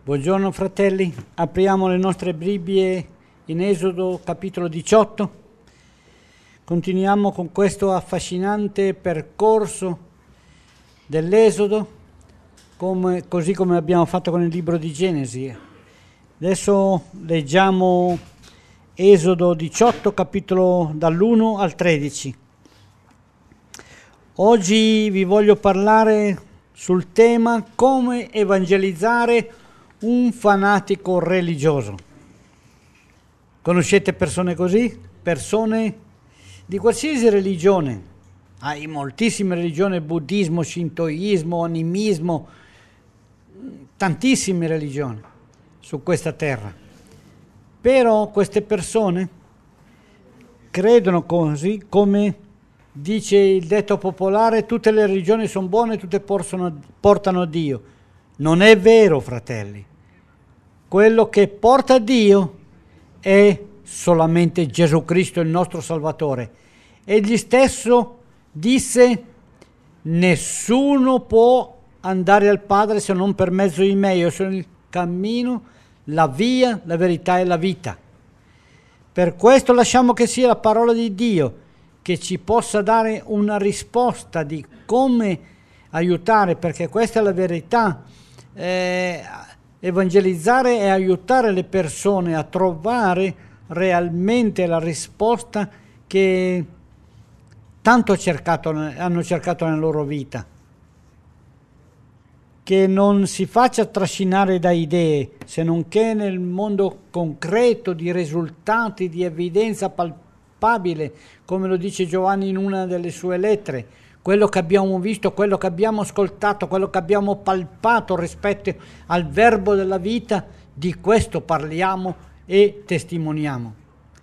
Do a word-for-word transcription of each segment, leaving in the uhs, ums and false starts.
Buongiorno fratelli, apriamo le nostre Bibbie in Esodo capitolo diciotto. Continuiamo con questo affascinante percorso dell'Esodo, come, così come abbiamo fatto con il libro di Genesi. Adesso leggiamo Esodo diciotto, capitolo dall'uno al tredici. Oggi vi voglio parlare sul tema come evangelizzare un fanatico religioso. Conoscete persone così? Persone di qualsiasi religione. Hai moltissime religioni, buddismo, shintoismo, animismo, tantissime religioni su questa terra. Però queste persone credono così, come dice il detto popolare, tutte le religioni sono buone, tutte portano, portano a Dio. Non è vero, fratelli. Quello che porta a Dio è solamente Gesù Cristo, il nostro Salvatore. Egli stesso disse: nessuno può andare al Padre se non per mezzo di me. Io sono il cammino, la via, la verità e la vita. Per questo lasciamo che sia la parola di Dio che ci possa dare una risposta di come aiutare, perché questa è la verità. Eh, evangelizzare e aiutare le persone a trovare realmente la risposta che tanto cercato, hanno cercato nella loro vita. Che non si faccia trascinare da idee, se non che nel mondo concreto di risultati, di evidenza palpabile, come lo dice Giovanni in una delle sue lettere. Quello che abbiamo visto, quello che abbiamo ascoltato, quello che abbiamo palpato rispetto al verbo della vita, di questo parliamo e testimoniamo.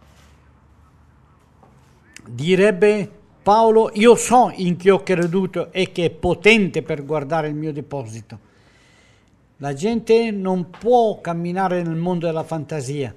Direbbe Paolo: io so in chi ho creduto e che è potente per guardare il mio deposito. La gente non può camminare nel mondo della fantasia.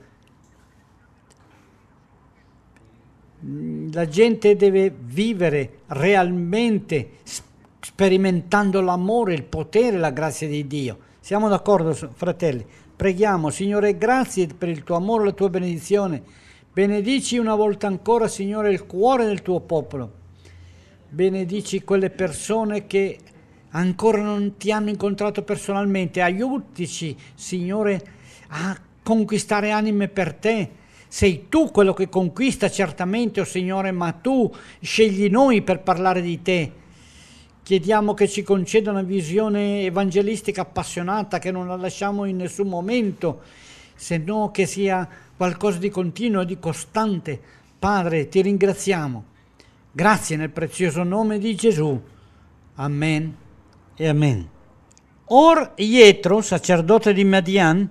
La gente deve vivere realmente sperimentando l'amore, il potere, la grazia di Dio. Siamo d'accordo, fratelli? Preghiamo: Signore, grazie per il tuo amore e la tua benedizione. Benedici una volta ancora, Signore, il cuore del tuo popolo. Benedici quelle persone che ancora non ti hanno incontrato personalmente. Aiutici, Signore, a conquistare anime per te. Sei tu quello che conquista, certamente, oh Signore, ma tu scegli noi per parlare di te. Chiediamo che ci conceda una visione evangelistica appassionata, che non la lasciamo in nessun momento, se no che sia qualcosa di continuo e di costante. Padre, ti ringraziamo. Grazie nel prezioso nome di Gesù. Amen e amen. Or Jetro, sacerdote di Madian,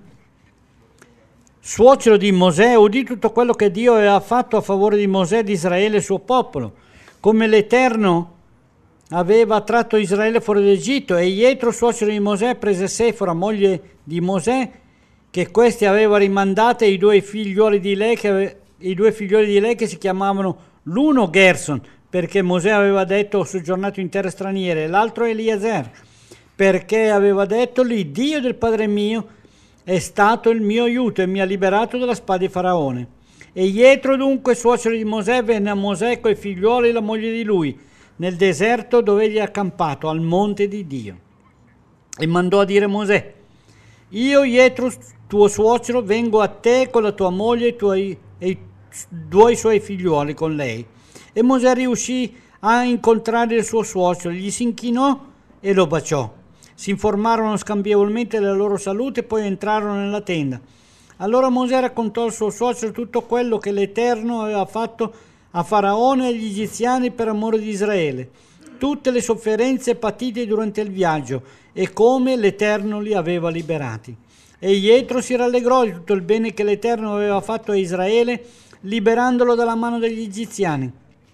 suocero di Mosè, udì tutto quello che Dio aveva fatto a favore di Mosè e di Israele, il suo popolo, come l'Eterno aveva tratto Israele fuori d'Egitto. E Jetro, suocero di Mosè, prese Sefora, moglie di Mosè, che questi aveva rimandata, e i due figlioli di lei che, i due figlioli di lei che si chiamavano l'uno Gerson, perché Mosè aveva detto: ho soggiornato in terre straniere, e l'altro Eliezer, perché aveva detto: l'Iddio del padre mio è stato il mio aiuto e mi ha liberato dalla spada di Faraone. E Jetro, dunque, suocero di Mosè, venne a Mosè coi figliuoli e la moglie di lui, nel deserto dove egli è accampato, al monte di Dio. E mandò a dire Mosè: io, Jetro, tuo suocero, vengo a te con la tua moglie e i tuoi, e i due suoi figliuoli con lei. E Mosè riuscì a incontrare il suo suocero, gli si inchinò e lo baciò. Si informarono scambievolmente della loro salute e poi entrarono nella tenda. Allora Mosè raccontò al suo suocero tutto quello che l'Eterno aveva fatto a Faraone e agli egiziani per amore di Israele, tutte le sofferenze patite durante il viaggio e come l'Eterno li aveva liberati. E Jetro si rallegrò di tutto il bene che l'Eterno aveva fatto a Israele, liberandolo dalla mano degli egiziani.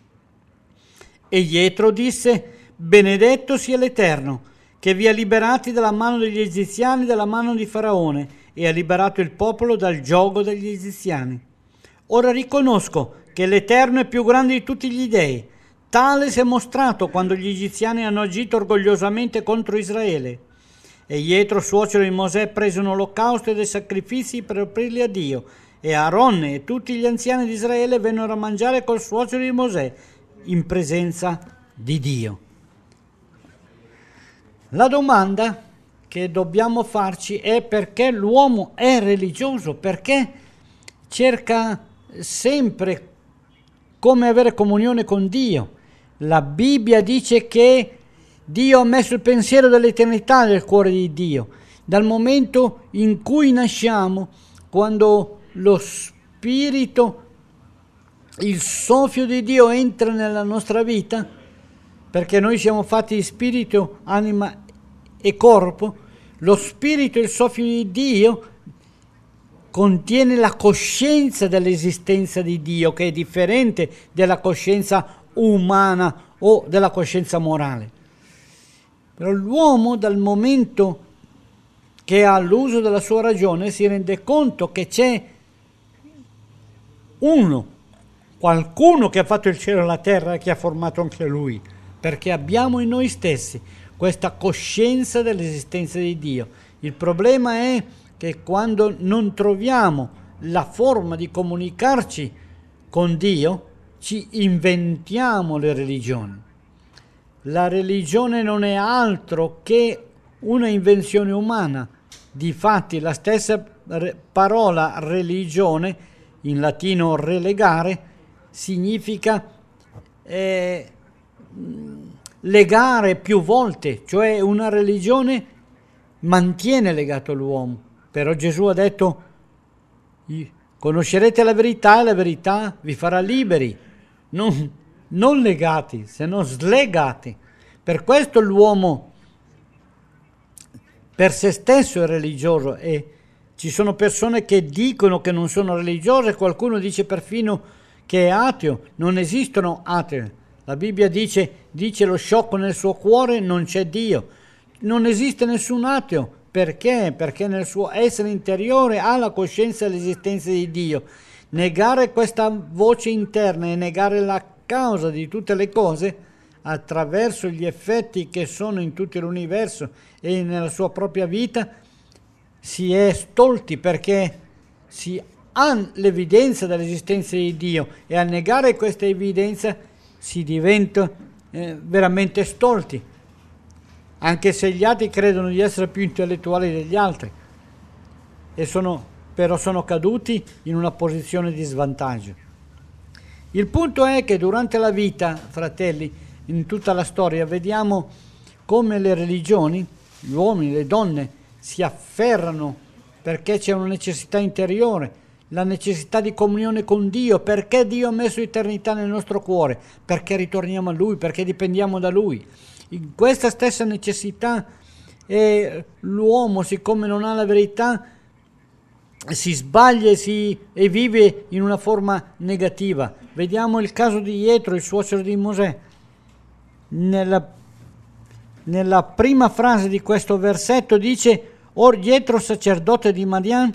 E Jetro disse: benedetto sia l'Eterno, che vi ha liberati dalla mano degli egiziani e dalla mano di Faraone, e ha liberato il popolo dal giogo degli egiziani. Ora riconosco che l'Eterno è più grande di tutti gli dei. Tale si è mostrato quando gli egiziani hanno agito orgogliosamente contro Israele. E Jetro, suocero di Mosè, prese un olocausto e dei sacrifici per offrirli a Dio. E Aaronne e tutti gli anziani di Israele vennero a mangiare col suocero di Mosè in presenza di Dio. La domanda che dobbiamo farci è: perché l'uomo è religioso? Perché cerca sempre come avere comunione con Dio? La Bibbia dice che Dio ha messo il pensiero dell'eternità nel cuore di Dio. Dal momento in cui nasciamo, quando lo Spirito, il soffio di Dio entra nella nostra vita, perché noi siamo fatti di spirito, anima e corpo, lo Spirito, il soffio di Dio, contiene la coscienza dell'esistenza di Dio, che è differente della coscienza umana o della coscienza morale. Però l'uomo, dal momento che ha l'uso della sua ragione, si rende conto che c'è uno, qualcuno che ha fatto il cielo e la terra e che ha formato anche lui, perché abbiamo in noi stessi questa coscienza dell'esistenza di Dio. Il problema è che quando non troviamo la forma di comunicarci con Dio, ci inventiamo le religioni. La religione non è altro che una invenzione umana. Difatti la stessa parola religione, in latino relegare, significa eh, legare più volte, cioè una religione mantiene legato l'uomo. Però Gesù ha detto: conoscerete la verità e la verità vi farà liberi, non, non legati, se no slegati. Per questo l'uomo per se stesso è religioso, e ci sono persone che dicono che non sono religiose, qualcuno dice perfino che è ateo. Non esistono atei. La Bibbia dice, dice lo sciocco nel suo cuore non c'è Dio. Non esiste nessun ateo. Perché? Perché nel suo essere interiore ha la coscienza dell'esistenza di Dio. Negare questa voce interna e negare la causa di tutte le cose attraverso gli effetti che sono in tutto l'universo e nella sua propria vita, si è stolti, perché si ha l'evidenza dell'esistenza di Dio, e a negare questa evidenza si diventa eh, veramente stolti, anche se gli altri credono di essere più intellettuali degli altri, e sono, però sono caduti in una posizione di svantaggio. Il punto è che durante la vita, fratelli, in tutta la storia, vediamo come le religioni, gli uomini, le donne, si afferrano perché c'è una necessità interiore, la necessità di comunione con Dio, perché Dio ha messo eternità nel nostro cuore, perché ritorniamo a Lui, perché dipendiamo da Lui. In questa stessa necessità, eh, l'uomo, siccome non ha la verità, si sbaglia e, si, e vive in una forma negativa. Vediamo il caso di Jetro, il suocero di Mosè. Nella, nella prima frase di questo versetto dice: or Jetro, sacerdote di Madian,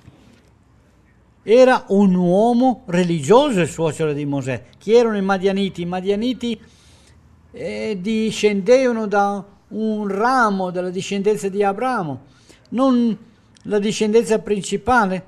era un uomo religioso, il suocero di Mosè. Chi erano i Madianiti? I Madianiti eh, discendevano da un ramo della discendenza di Abramo, non la discendenza principale.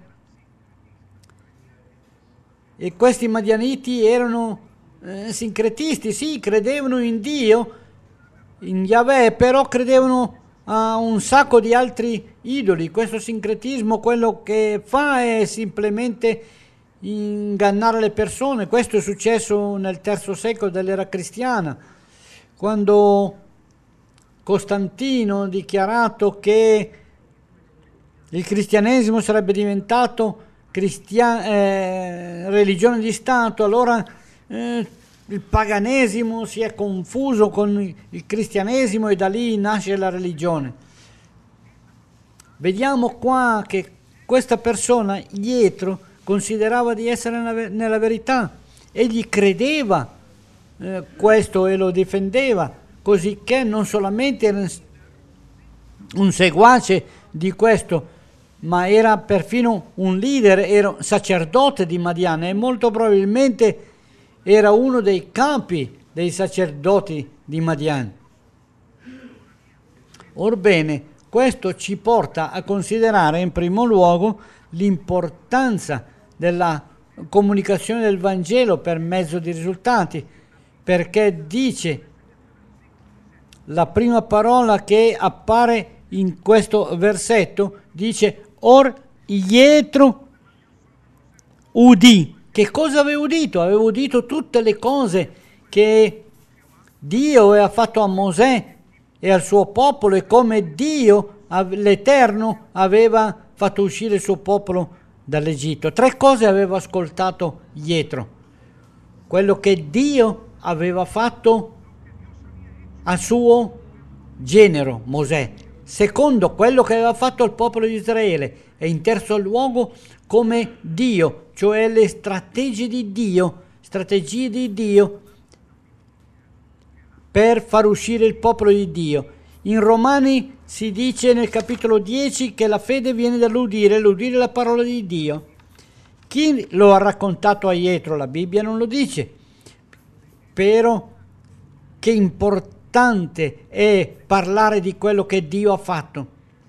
E questi Madianiti erano eh, sincretisti, sì, credevano in Dio, in Yahweh, però credevano a un sacco di altri idoli. Questo sincretismo quello che fa è semplicemente ingannare le persone. Questo è successo nel terzo secolo dell'era cristiana, quando Costantino ha dichiarato che il cristianesimo sarebbe diventato cristia- eh, religione di Stato. Allora eh, il paganesimo si è confuso con il cristianesimo e da lì nasce la religione. Vediamo qua che questa persona, Jetro, considerava di essere nella, nella verità, egli credeva eh, questo e lo difendeva, così che non solamente era un seguace di questo, ma era perfino un leader, era un sacerdote di Madian, e molto probabilmente era uno dei capi dei sacerdoti di Madian. Orbene, Questo ci porta a considerare in primo luogo l'importanza della comunicazione del Vangelo per mezzo di risultati, perché dice la prima parola che appare in questo versetto, dice or Ietro udì. Che cosa avevo udito? Avevo udito tutte le cose che Dio aveva fatto a Mosè e al suo popolo, e come Dio, l'Eterno, aveva fatto uscire il suo popolo dall'Egitto. Tre cose aveva ascoltato Ietro: quello che Dio aveva fatto al suo genero Mosè, secondo quello che aveva fatto al popolo di Israele, e in terzo luogo come Dio, cioè le strategie di Dio, strategie di Dio per far uscire il popolo di Dio. In Romani si dice nel capitolo dieci che la fede viene dall'udire, l'udire la parola di Dio. Chi lo ha raccontato a Ietro? La Bibbia non lo dice, però che importante è parlare di quello che Dio ha fatto.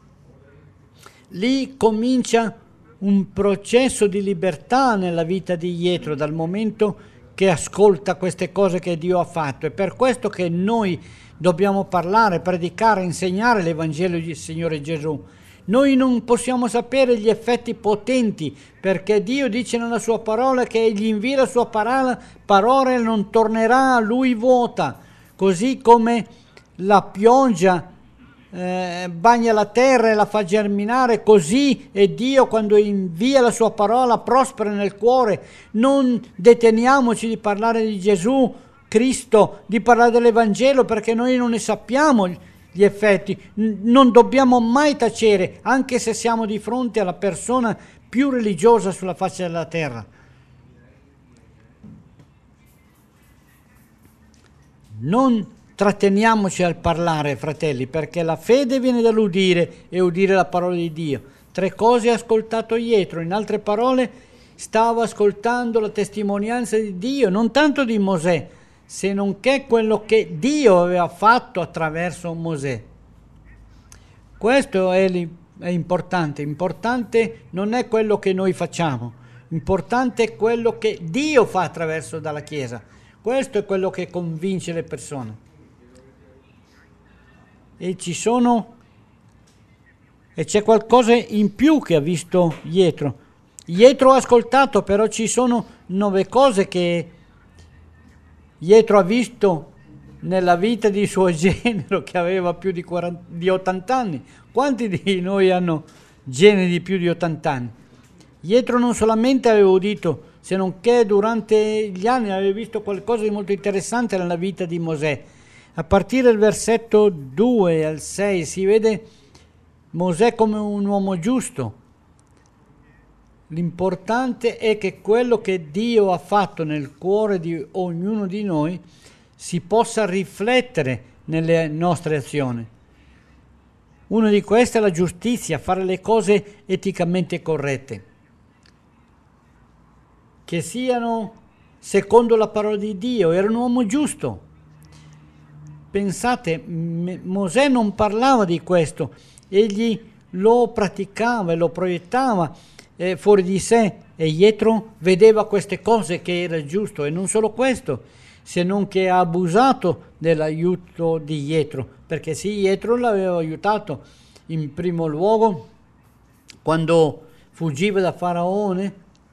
Lì comincia un processo di libertà nella vita di Ietro, dal momento che ascolta queste cose che Dio ha fatto. È per questo che noi dobbiamo parlare, predicare, insegnare l'Evangelo del Signore Gesù. Noi non possiamo sapere gli effetti potenti, perché Dio dice nella sua parola che Egli invia la sua parola, parola e non tornerà a Lui vuota, così come la pioggia eh, bagna la terra e la fa germinare, così è Dio quando invia la sua parola prospera nel cuore. Non deteniamoci di parlare di Gesù Cristo, di parlare dell'Evangelo, perché noi non ne sappiamo gli effetti. Non dobbiamo mai tacere, anche se siamo di fronte alla persona più religiosa sulla faccia della terra. Non tratteniamoci al parlare, fratelli, perché la fede viene dall'udire e udire la parola di Dio. Tre cose ha ascoltato Ietro, in altre parole stava ascoltando la testimonianza di Dio, non tanto di Mosè, se non che quello che Dio aveva fatto attraverso Mosè. Questo è, è importante. Importante non è quello che noi facciamo, importante è quello che Dio fa attraverso dalla Chiesa. Questo è quello che convince le persone. E ci sono e c'è qualcosa in più che ha visto Ietro. Ietro ha ascoltato, però ci sono nove cose che Ietro ha visto nella vita di suo genero, che aveva più di, quaranta, di ottanta anni. Quanti di noi hanno generi di più di ottanta anni? Ietro non solamente aveva udito, se non che durante gli anni aveva visto qualcosa di molto interessante nella vita di Mosè. A partire dal versetto due al sei si vede Mosè come un uomo giusto. L'importante è che quello che Dio ha fatto nel cuore di ognuno di noi si possa riflettere nelle nostre azioni. Una di queste è la giustizia, fare le cose eticamente corrette, che siano secondo la parola di Dio. Era un uomo giusto. Pensate, Mosè non parlava di questo, egli lo praticava e lo proiettava eh, fuori di sé, e Ietro vedeva queste cose che era giusto. E non solo questo, se non che ha abusato dell'aiuto di Ietro, perché sì, Ietro l'aveva aiutato in primo luogo quando fuggiva da Faraone,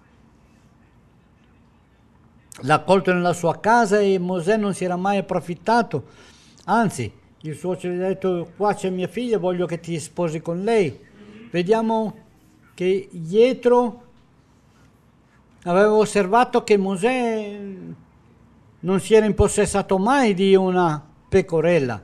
l'ha accolto nella sua casa e Mosè non si era mai approfittato. Anzi, il suocero gli ha detto: qua c'è mia figlia, voglio che ti sposi con lei. Vediamo che Ietro aveva osservato che Mosè non si era impossessato mai di una pecorella,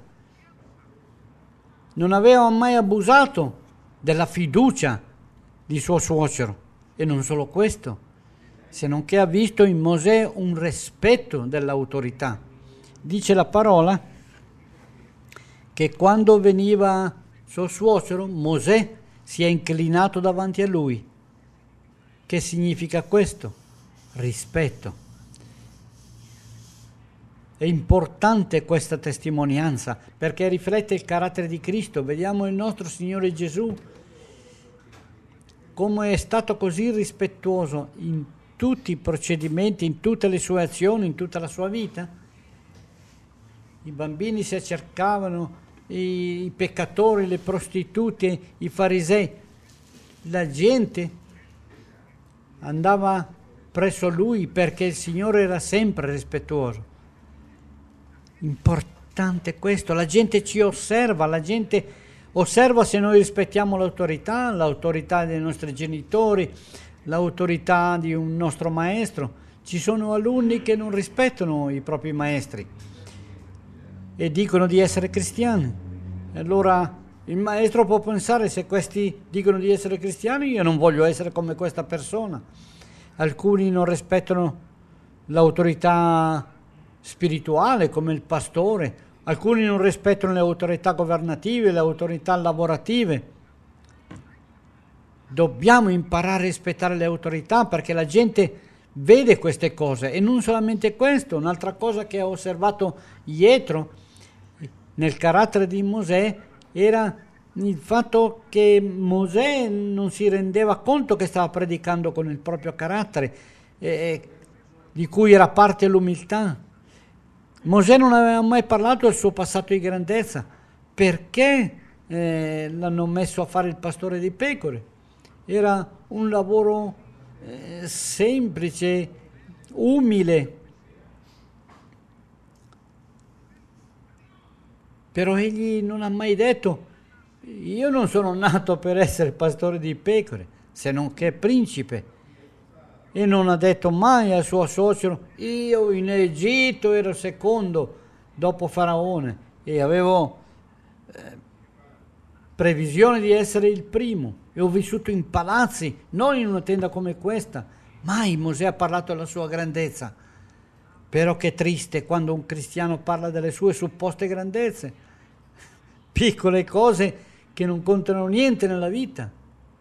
non aveva mai abusato della fiducia di suo suocero. E non solo questo, se non che ha visto in Mosè un rispetto dell'autorità. Dice la parola che quando veniva suo suocero, Mosè si è inclinato davanti a lui. Che significa questo? Rispetto. È importante questa testimonianza perché riflette il carattere di Cristo. Vediamo il nostro Signore Gesù come è stato così rispettoso in tutti i procedimenti, in tutte le sue azioni, in tutta la sua vita. I bambini si accercavano, i, i peccatori, le prostitute, i farisei. La gente andava presso lui perché il Signore era sempre rispettoso. Importante questo, la gente ci osserva, la gente osserva se noi rispettiamo l'autorità, l'autorità dei nostri genitori, l'autorità di un nostro maestro. Ci sono alunni che non rispettano i propri maestri e dicono di essere cristiani. Allora il maestro può pensare: se questi dicono di essere cristiani, io non voglio essere come questa persona. Alcuni non rispettano l'autorità spirituale come il pastore, alcuni non rispettano le autorità governative, le autorità lavorative. Dobbiamo imparare a rispettare le autorità perché la gente vede queste cose. E non solamente questo, un'altra cosa che ho osservato Jetro nel carattere di Mosè era il fatto che Mosè non si rendeva conto che stava predicando con il proprio carattere, eh, di cui era parte l'umiltà. Mosè non aveva mai parlato del suo passato di grandezza. Perché eh, l'hanno messo a fare il pastore di pecore? Era un lavoro eh, semplice, umile. Però egli non ha mai detto: io non sono nato per essere pastore di pecore, se non che principe. E non ha detto mai al suo suocero: io in Egitto ero secondo dopo Faraone e avevo eh, previsione di essere il primo e ho vissuto in palazzi, non in una tenda come questa. Mai Mosè ha parlato della sua grandezza. Però che triste quando un cristiano parla delle sue supposte grandezze, piccole cose che non contano niente nella vita.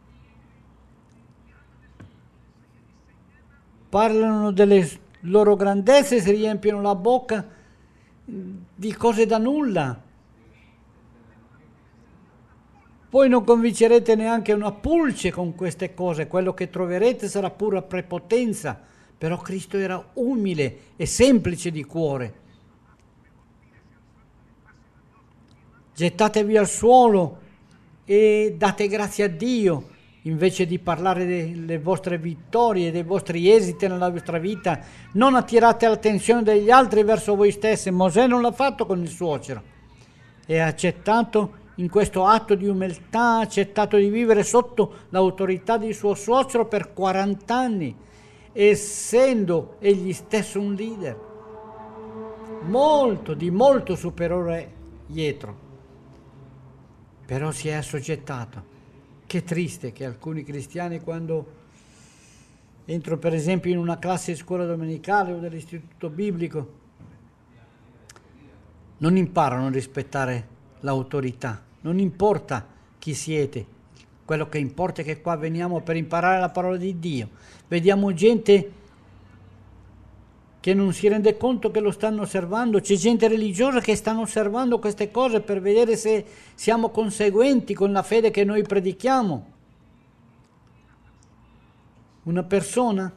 Parlano delle loro grandezze e si riempiono la bocca di cose da nulla. Poi non convincerete neanche una pulce con queste cose, quello che troverete sarà pura prepotenza. Però Cristo era umile e semplice di cuore. Gettatevi al suolo e date grazie a Dio. Invece di parlare delle vostre vittorie, dei vostri esiti nella vostra vita, non attirate l'attenzione degli altri verso voi stessi. Mosè non l'ha fatto con il suocero. E ha accettato in questo atto di umiltà, ha accettato di vivere sotto l'autorità di suo suocero per quaranta anni, essendo egli stesso un leader, molto, di molto superiore a Jetro. Però si è assoggettato. Che triste che alcuni cristiani, quando entrano per esempio in una classe di scuola domenicale o dell'istituto biblico, non imparano a rispettare l'autorità. Non importa chi siete, quello che importa è che qua veniamo per imparare la parola di Dio. Vediamo gente che non si rende conto che lo stanno osservando, c'è gente religiosa che stanno osservando queste cose per vedere se siamo conseguenti con la fede che noi predichiamo. Una persona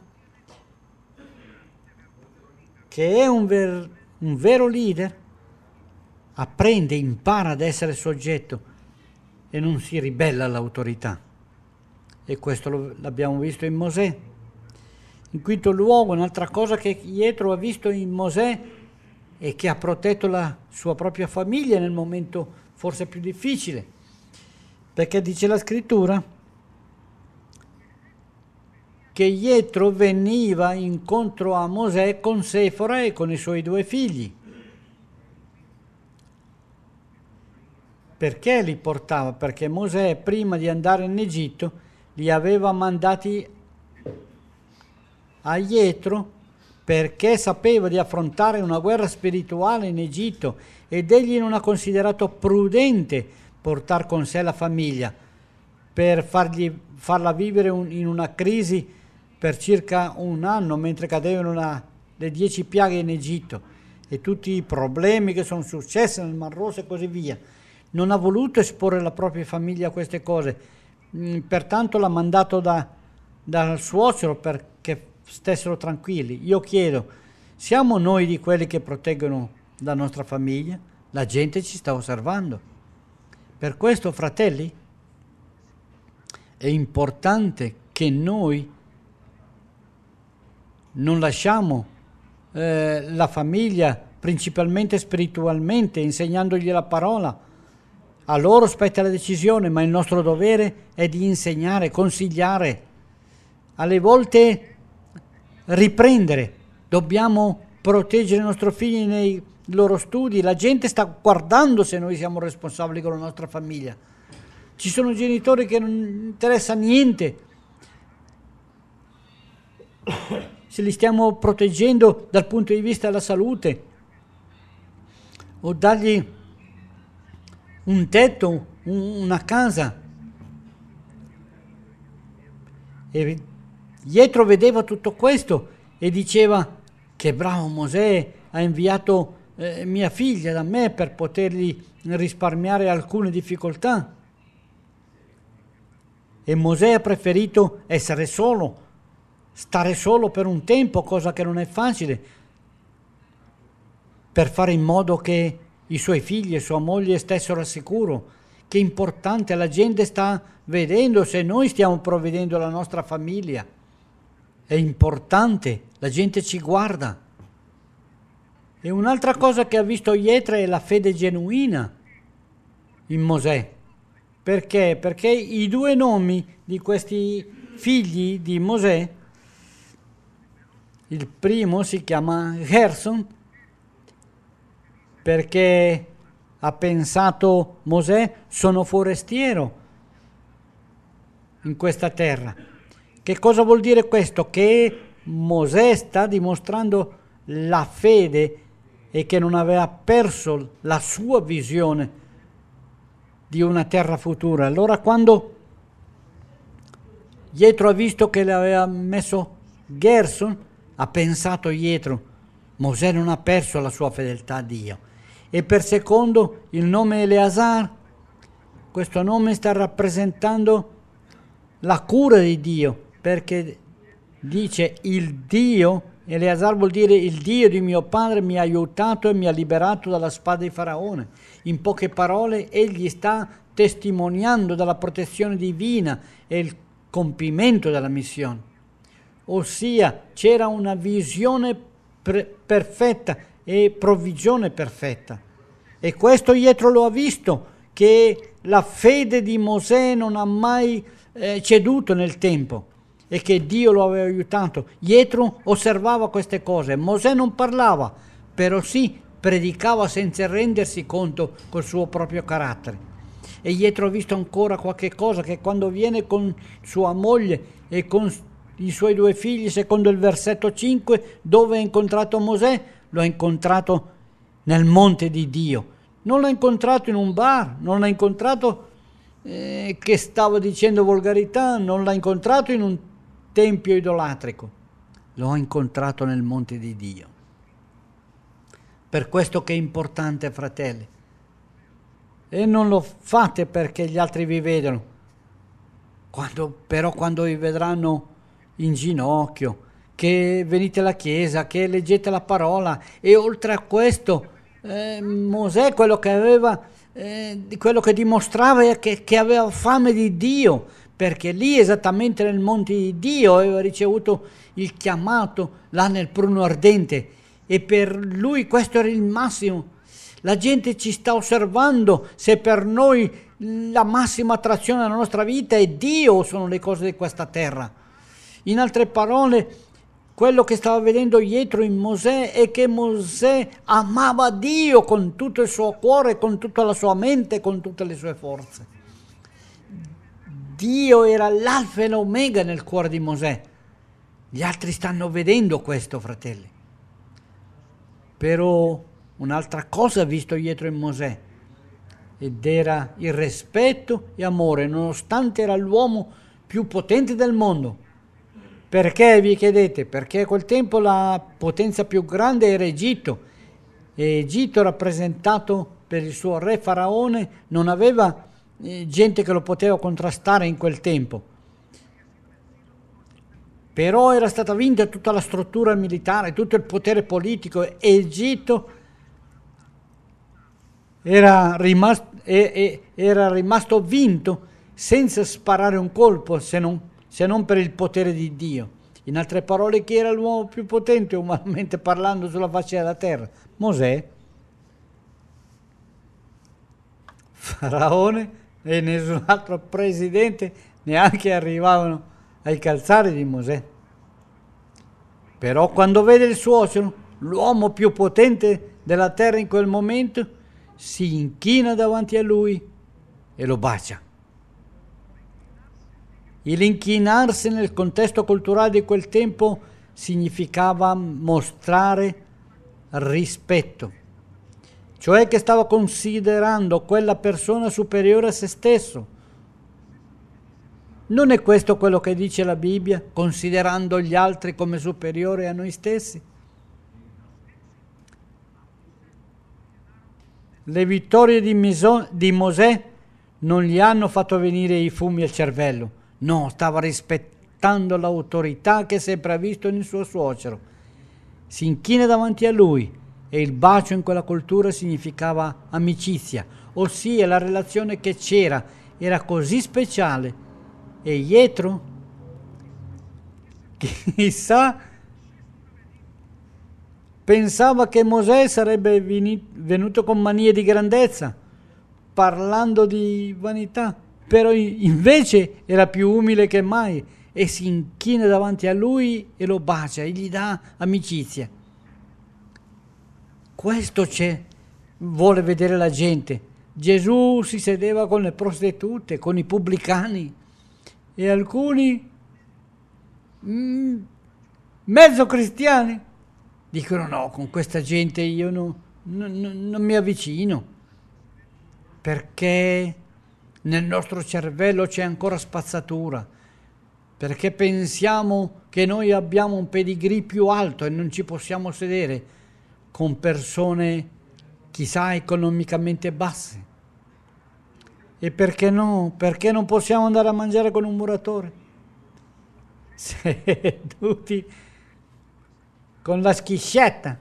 che è un, ver, un vero leader apprende, impara ad essere soggetto e non si ribella all'autorità. E questo lo, l'abbiamo visto in Mosè. In quinto luogo, un'altra cosa che Jetro ha visto in Mosè è che ha protetto la sua propria famiglia nel momento forse più difficile, perché dice la scrittura che Jetro veniva incontro a Mosè con Sefora e con i suoi due figli. Perché li portava? Perché Mosè, prima di andare in Egitto, li aveva mandati a Jetro perché sapeva di affrontare una guerra spirituale in Egitto ed egli non ha considerato prudente portare con sé la famiglia per fargli, farla vivere un, in una crisi per circa un anno mentre cadevano la, le dieci piaghe in Egitto. e tutti i problemi che sono successi nel Mar Rosso e così via. Non ha voluto esporre la propria famiglia a queste cose, mm, pertanto l'ha mandato da, dal suocero perché stessero tranquilli. Io chiedo, siamo noi di quelli che proteggono la nostra famiglia? La gente ci sta osservando. Per questo, fratelli, è importante che noi non lasciamo eh, la famiglia principalmente spiritualmente, insegnandogli la parola. A loro spetta la decisione, ma il nostro dovere è di insegnare, consigliare, alle volte riprendere. Dobbiamo proteggere i nostri figli nei loro studi. La gente sta guardando se noi siamo responsabili con la nostra famiglia. Ci sono genitori che non interessa niente se li stiamo proteggendo dal punto di vista della salute, o dargli un tetto, un, una casa. E Jetro vedeva tutto questo e diceva: che bravo Mosè, ha inviato eh, mia figlia da me per potergli risparmiare alcune difficoltà. E Mosè ha preferito essere solo, stare solo per un tempo, cosa che non è facile, per fare in modo che i suoi figli e sua moglie stessero al sicuro. Che importante, la gente sta vedendo se noi stiamo provvedendo alla nostra famiglia. È importante, la gente ci guarda. E un'altra cosa che ha visto Jetro è la fede genuina in Mosè. Perché? Perché i due nomi di questi figli di Mosè, il primo si chiama Gerson, perché ha pensato Mosè: sono forestiero in questa terra. Che cosa vuol dire questo? Che Mosè sta dimostrando la fede e che non aveva perso la sua visione di una terra futura. Allora, quando Jetro ha visto che le aveva messo Gerson, ha pensato Jetro: Mosè non ha perso la sua fedeltà a Dio. E per secondo il nome Eleazar, questo nome sta rappresentando la cura di Dio, perché dice il Dio, Eleazar vuol dire il Dio di mio padre mi ha aiutato e mi ha liberato dalla spada di Faraone. In poche parole, egli sta testimoniando della protezione divina e il compimento della missione. Ossia, c'era una visione pre- perfetta e provvigione perfetta. E questo Jetro lo ha visto, che la fede di Mosè non ha mai eh, ceduto nel tempo e che Dio lo aveva aiutato. Jetro osservava queste cose. Mosè non parlava, però sì, predicava senza rendersi conto col suo proprio carattere. E Jetro ha visto ancora qualche cosa, che quando viene con sua moglie e con i suoi due figli, secondo il versetto cinque, dove ha incontrato Mosè? Lo ha incontrato nel monte di Dio. Non l'ha incontrato in un bar, non l'ha incontrato eh, che stava dicendo volgarità, non l'ha incontrato in un tempio idolatrico. Lo ha incontrato nel monte di Dio. Per questo che è importante, fratelli. E non lo fate perché gli altri vi vedono. Quando, però quando vi vedranno in ginocchio, che venite alla chiesa, che leggete la parola, e oltre a questo eh, Mosè, quello che aveva, eh, quello che dimostrava è che, che aveva fame di Dio, perché lì esattamente nel monte di Dio aveva ricevuto il chiamato là nel pruno ardente, e per lui questo era il massimo. La gente ci sta osservando se per noi la massima attrazione della nostra vita è Dio o sono le cose di questa terra. In altre parole, quello che stava vedendo Jetro in Mosè è che Mosè amava Dio con tutto il suo cuore, con tutta la sua mente, con tutte le sue forze. Dio era l'alfa e l'omega nel cuore di Mosè. Gli altri stanno vedendo questo, fratelli. Però un'altra cosa ha visto Jetro in Mosè, ed era il rispetto e amore, nonostante era l'uomo più potente del mondo. Perché vi chiedete? Perché a quel tempo la potenza più grande era Egitto, E Egitto, rappresentato per il suo re Faraone, non aveva eh, gente che lo poteva contrastare in quel tempo. Però era stata vinta tutta la struttura militare, tutto il potere politico, e Egitto era rimasto, era rimasto vinto senza sparare un colpo, se non, se non per il potere di Dio. In altre parole, chi era l'uomo più potente umanamente parlando sulla faccia della terra? Mosè. Faraone e nessun altro presidente neanche arrivavano ai calzari di Mosè. Però quando vede il suocero, l'uomo più potente della terra in quel momento, si inchina davanti a lui e lo bacia. Il inchinarsi nel contesto culturale di quel tempo significava mostrare rispetto, cioè che stava considerando quella persona superiore a se stesso. Non è questo quello che dice la Bibbia, considerando gli altri come superiori a noi stessi? Le vittorie di, Miso, di Mosè non gli hanno fatto venire i fumi al cervello, no, stava rispettando l'autorità che sempre ha visto nel suo suocero. Si inchina davanti a lui e il bacio in quella cultura significava amicizia, ossia la relazione che c'era era così speciale. E Jetro, chissà, pensava che Mosè sarebbe venuto con manie di grandezza, parlando di vanità, però invece era più umile che mai e si inchina davanti a lui e lo bacia e gli dà amicizia. Questo c'è, vuole vedere la gente. Gesù si sedeva con le prostitute, con i pubblicani, e alcuni mm, mezzo cristiani dicono no, con questa gente io no, no, no, non mi avvicino, perché nel nostro cervello c'è ancora spazzatura, perché pensiamo che noi abbiamo un pedigree più alto e non ci possiamo sedere con persone chissà economicamente basse. E perché no? Perché non possiamo andare a mangiare con un muratore? Seduti con la schiscetta,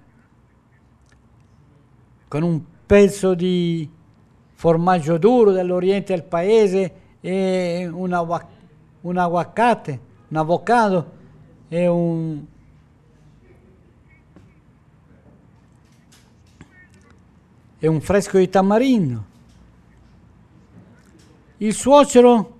con un pezzo di formaggio duro dell'oriente del paese e un, agu- un aguacate, un avocado e un, e un fresco di tamarindo. Il suocero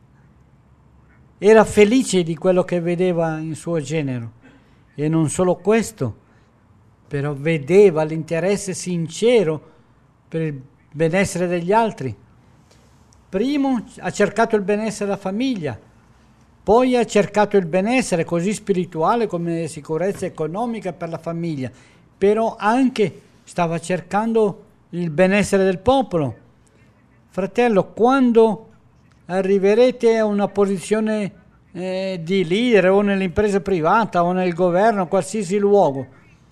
era felice di quello che vedeva in suo genero e non solo questo, però vedeva l'interesse sincero per il benessere degli altri. Primo ha cercato il benessere della famiglia, poi ha cercato il benessere così spirituale come sicurezza economica per la famiglia, però anche stava cercando il benessere del popolo. Fratello, quando arriverete a una posizione eh, di leader o nell'impresa privata o nel governo, qualsiasi luogo,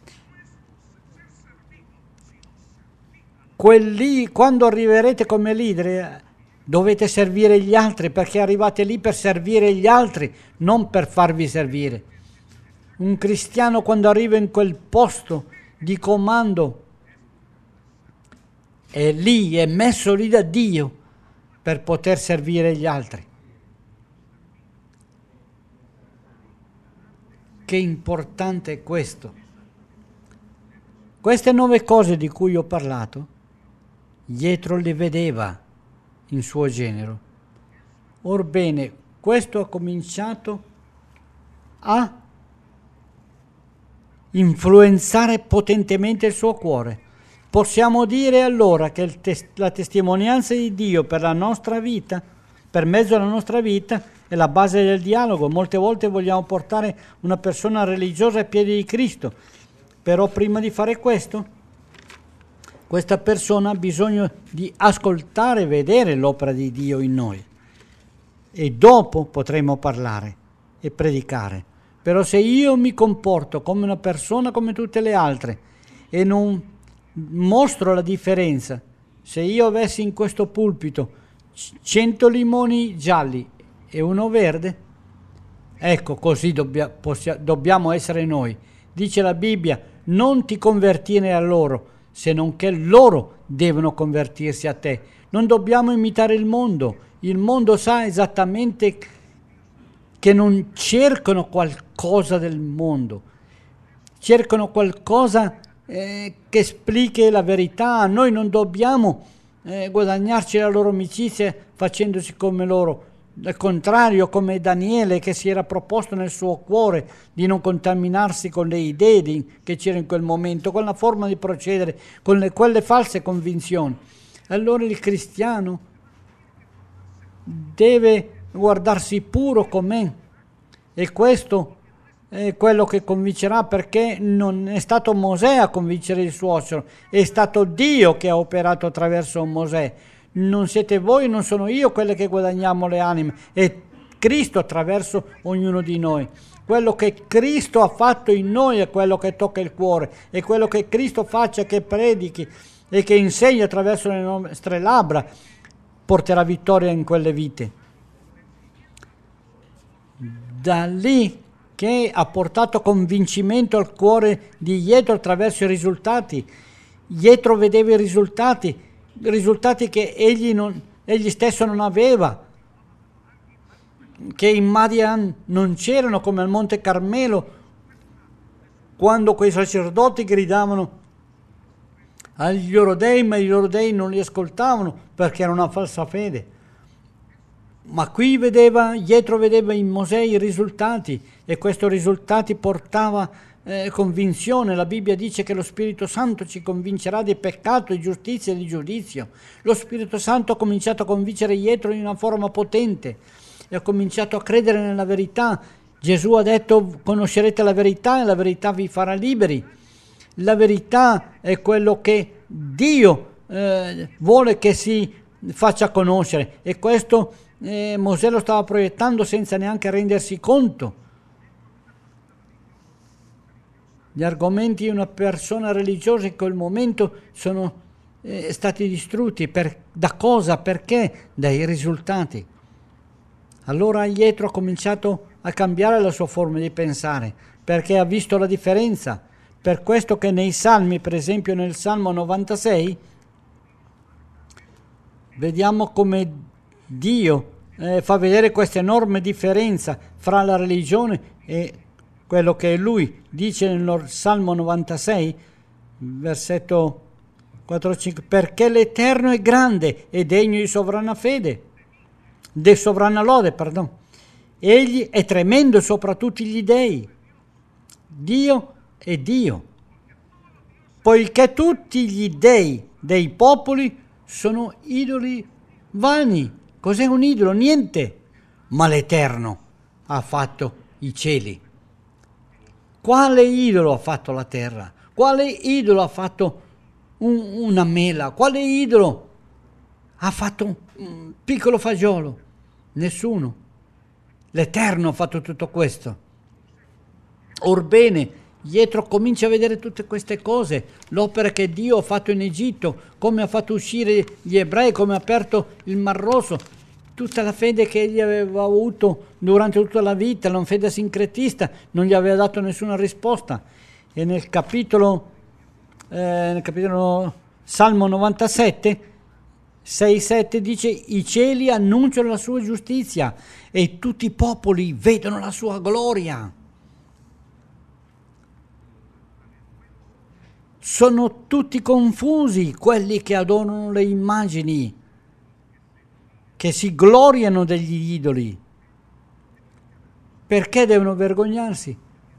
quelli, quando arriverete come leader dovete servire gli altri, perché arrivate lì per servire gli altri, non per farvi servire. Un cristiano quando arriva in quel posto di comando è lì, è messo lì da Dio per poter servire gli altri. Che importante è questo. Queste nove cose di cui ho parlato, Jetro le vedeva in suo genero. Orbene, questo ha cominciato a influenzare potentemente il suo cuore. Possiamo dire allora che il tes- la testimonianza di Dio per la nostra vita, per mezzo della nostra vita, è la base del dialogo. Molte volte vogliamo portare una persona religiosa ai piedi di Cristo, però prima di fare questo, questa persona ha bisogno di ascoltare e vedere l'opera di Dio in noi. E dopo potremo parlare e predicare. Però se io mi comporto come una persona come tutte le altre e non mostro la differenza. Se io avessi in questo pulpito cento limoni gialli e uno verde, ecco, così dobbia, possia, dobbiamo essere noi. Dice la Bibbia, non ti convertire a loro, se non che loro devono convertirsi a te. Non dobbiamo imitare il mondo. Il mondo sa esattamente che non cercano qualcosa del mondo, cercano qualcosa eh, che esplichi la verità. Noi non dobbiamo eh, guadagnarci la loro amicizia facendosi come loro. Al contrario, come Daniele, che si era proposto nel suo cuore di non contaminarsi con le idee di, che c'erano in quel momento, con la forma di procedere, con le, quelle false convinzioni. Allora il cristiano deve guardarsi puro com'è, e questo è quello che convincerà, perché non è stato Mosè a convincere il suocero, è stato Dio che ha operato attraverso Mosè. Non siete voi, non sono io quelle che guadagniamo le anime, è Cristo attraverso ognuno di noi. Quello che Cristo ha fatto in noi è quello che tocca il cuore, è quello che Cristo faccia, che predichi e che insegni attraverso le nostre labbra, porterà vittoria in quelle vite. Da lì che ha portato convincimento al cuore di Jetro attraverso i risultati. Jetro vedeva i risultati, risultati che egli, non, egli stesso non aveva, che in Madian non c'erano, come al Monte Carmelo, quando quei sacerdoti gridavano agli loro dei, ma i loro dei non li ascoltavano perché era una falsa fede. Ma qui vedeva, Jetro vedeva in Mosè i risultati, e questi risultati portava eh, convinzione. La Bibbia dice che lo Spirito Santo ci convincerà di peccato, di giustizia e di giudizio. Lo Spirito Santo ha cominciato a convincere Jetro in una forma potente e ha cominciato a credere nella verità. Gesù ha detto: conoscerete la verità e la verità vi farà liberi. La verità è quello che Dio eh, vuole che si faccia conoscere, e questo eh, Mosè lo stava proiettando senza neanche rendersi conto. Gli argomenti di una persona religiosa in quel momento sono eh, stati distrutti. Per, da cosa? Perché? Dai risultati. Allora Jetro ha cominciato a cambiare la sua forma di pensare, perché ha visto la differenza. Per questo che nei Salmi, per esempio nel Salmo novantasei, vediamo come Dio eh, fa vedere questa enorme differenza fra la religione e quello che Lui dice nel Salmo novantasei, versetto quattro cinque, perché l'Eterno è grande e degno di sovrana fede, di sovrana lode, pardon. Egli è tremendo sopra tutti gli dei. Dio è Dio, poiché tutti gli dei dei popoli sono idoli vani. Cos'è un idolo? Niente. Ma l'Eterno ha fatto i cieli. Quale idolo ha fatto la terra? Quale idolo ha fatto un, una mela? Quale idolo ha fatto un piccolo fagiolo? Nessuno. L'Eterno ha fatto tutto questo. Orbene, Jetro comincia a vedere tutte queste cose, l'opera che Dio ha fatto in Egitto, come ha fatto uscire gli ebrei, come ha aperto il Mar Rosso, tutta la fede che egli aveva avuto durante tutta la vita, la fede sincretista, non gli aveva dato nessuna risposta. E nel capitolo, eh, nel capitolo Salmo novantasette, sei sette dice: i cieli annunciano la sua giustizia e tutti i popoli vedono la sua gloria. Sono tutti confusi quelli che adorano le immagini, che si gloriano degli idoli. Perché devono vergognarsi?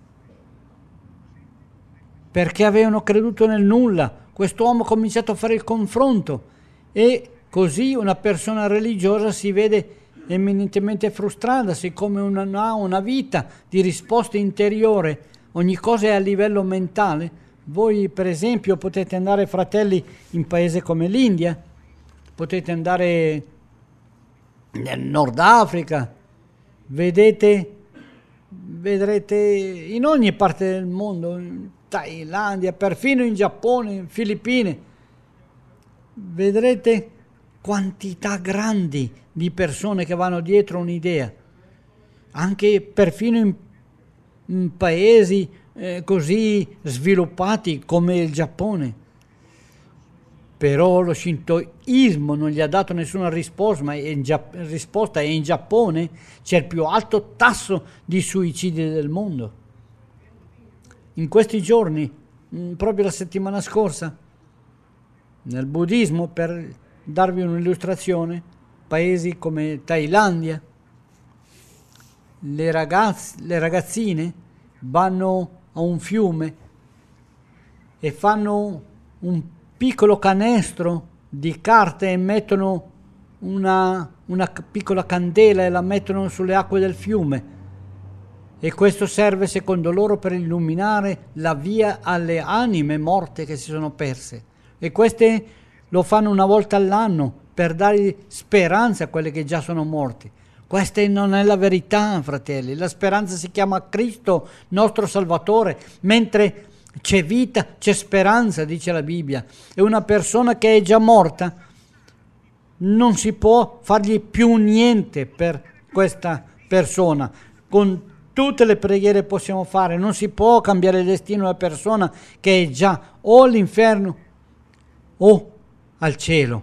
Perché avevano creduto nel nulla. Quest'uomo ha cominciato a fare il confronto, e così una persona religiosa si vede eminentemente frustrata, siccome non ha una vita di risposta interiore, ogni cosa è a livello mentale. Voi per esempio potete andare, fratelli, in paesi come l'India, potete andare nel Nord Africa, vedete, vedrete in ogni parte del mondo Thailandia, perfino in Giappone, in Filippine. Vedrete quantità grandi di persone che vanno dietro un'idea, anche perfino in, in paesi eh, così sviluppati come il Giappone. Però lo shintoismo non gli ha dato nessuna risposta, ma in, Gia- risposta e in Giappone c'è il più alto tasso di suicidi del mondo. In questi giorni, mh, proprio la settimana scorsa, nel buddismo, per darvi un'illustrazione, paesi come Thailandia, le, ragazze, le ragazzine vanno a un fiume e fanno un piccolo canestro di carte e mettono una, una piccola candela e la mettono sulle acque del fiume, e questo serve secondo loro per illuminare la via alle anime morte che si sono perse, e queste lo fanno una volta all'anno per dare speranza a quelle che già sono morti. Questa non è la verità, fratelli. La speranza si chiama Cristo, nostro Salvatore, mentre c'è vita, c'è speranza, dice la Bibbia. E una persona che è già morta non si può fargli più niente per questa persona. Con tutte le preghiere possiamo fare, non si può cambiare il destino della persona che è già o all'inferno o al cielo.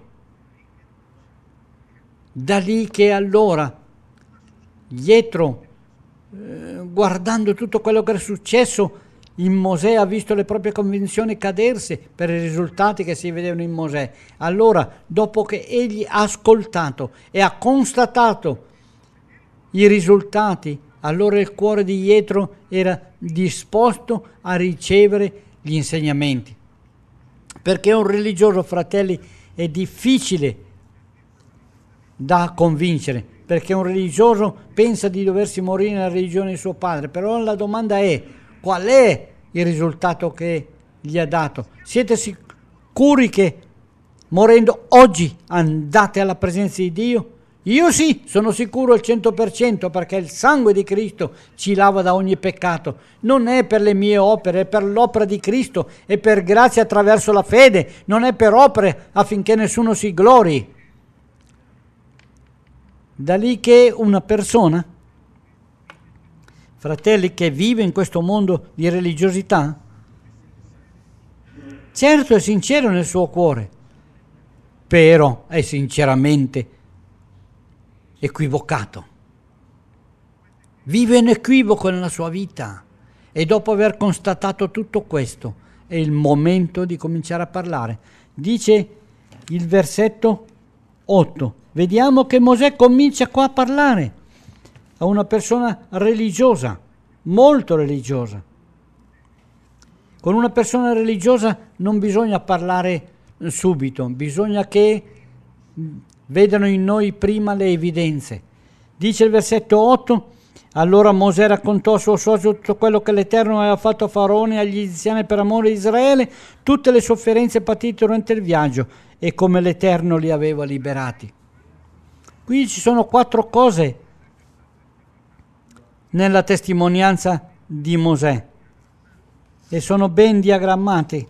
Da lì che allora, dietro, eh, guardando tutto quello che è successo, in Mosè ha visto le proprie convinzioni cadersi per i risultati che si vedevano in Mosè. Allora, dopo che egli ha ascoltato e ha constatato i risultati, allora il cuore di Jetro era disposto a ricevere gli insegnamenti. Perché un religioso, fratelli, è difficile da convincere, perché un religioso pensa di doversi morire nella religione di suo padre, però la domanda è: qual è il risultato che gli ha dato? Siete sicuri che morendo oggi andate alla presenza di Dio? Io sì, sono sicuro al cento per cento, perché il sangue di Cristo ci lava da ogni peccato. Non è per le mie opere, è per l'opera di Cristo, è per grazia attraverso la fede, non è per opere affinché nessuno si glori. Da lì che una persona, fratelli, che vive in questo mondo di religiosità, certo è sincero nel suo cuore, però è sinceramente equivocato. Vive in equivoco nella sua vita, e dopo aver constatato tutto questo è il momento di cominciare a parlare. Dice il versetto otto. Vediamo che Mosè comincia qua a parlare a una persona religiosa, molto religiosa. Con una persona religiosa non bisogna parlare subito, bisogna che vedano in noi prima le evidenze. Dice il versetto otto: allora Mosè raccontò a suo socio tutto quello che l'Eterno aveva fatto a Faraone e agli egiziani per amore di Israele, tutte le sofferenze patite durante il viaggio e come l'Eterno li aveva liberati. Qui ci sono quattro cose nella testimonianza di Mosè e sono ben diagrammate.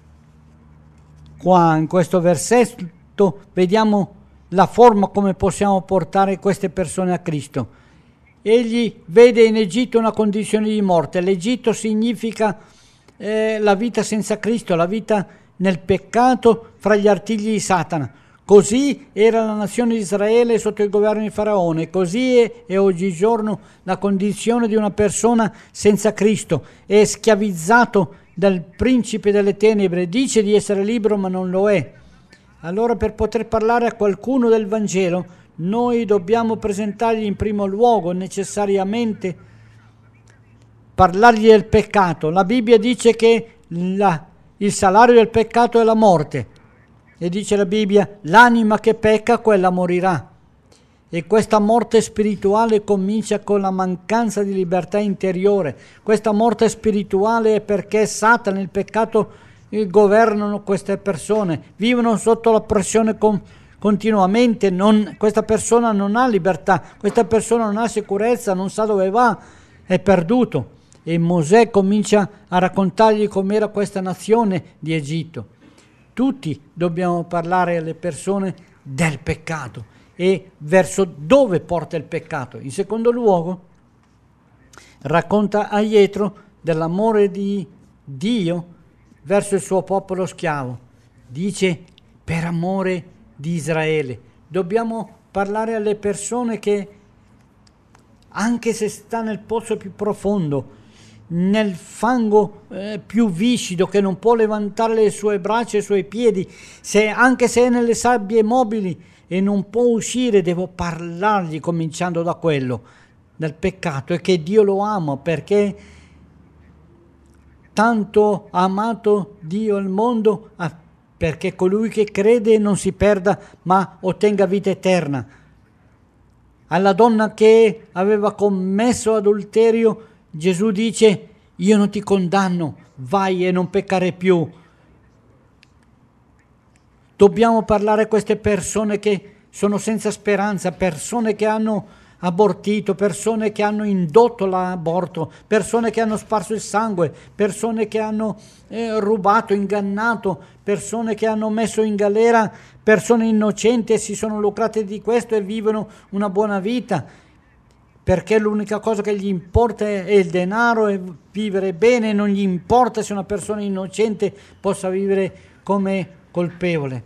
Qua in questo versetto vediamo la forma come possiamo portare queste persone a Cristo. Egli vede in Egitto una condizione di morte. L'Egitto significa eh, la vita senza Cristo, la vita nel peccato fra gli artigli di Satana. Così era la nazione di Israele sotto il governo di Faraone, così è, è oggigiorno la condizione di una persona senza Cristo, è schiavizzato dal principe delle tenebre, dice di essere libero ma non lo è. Allora, per poter parlare a qualcuno del Vangelo, noi dobbiamo presentargli in primo luogo necessariamente, parlargli del peccato. La Bibbia dice che la, il salario del peccato è la morte. E dice la Bibbia: l'anima che pecca, quella morirà. E questa morte spirituale comincia con la mancanza di libertà interiore. Questa morte spirituale è perché Satana e il peccato governano queste persone, vivono sotto la pressione con, continuamente. Non, questa persona non ha libertà, questa persona non ha sicurezza, non sa dove va, è perduto. e Mosè comincia a raccontargli com'era questa nazione di Egitto. Tutti dobbiamo parlare alle persone del peccato e verso dove porta il peccato. In secondo luogo, racconta a Jetro dell'amore di Dio verso il suo popolo schiavo. Dice per amore di Israele. Dobbiamo parlare alle persone che, anche se sta nel pozzo più profondo, nel fango eh, più viscido, che non può levantare le sue braccia e i suoi piedi, se, anche se è nelle sabbie mobili e non può uscire, devo parlargli cominciando da quello, del peccato, e che Dio lo ama, perché tanto ha amato Dio il mondo, perché colui che crede non si perda ma ottenga vita eterna. Alla donna che aveva commesso adulterio Gesù dice: io non ti condanno, vai e non peccare più. Dobbiamo parlare a queste persone che sono senza speranza, persone che hanno abortito, persone che hanno indotto l'aborto, persone che hanno sparso il sangue, persone che hanno eh, rubato, ingannato, persone che hanno messo in galera persone innocenti e si sono lucrate di questo e vivono una buona vita, perché l'unica cosa che gli importa è il denaro e vivere bene, non gli importa se una persona innocente possa vivere come colpevole.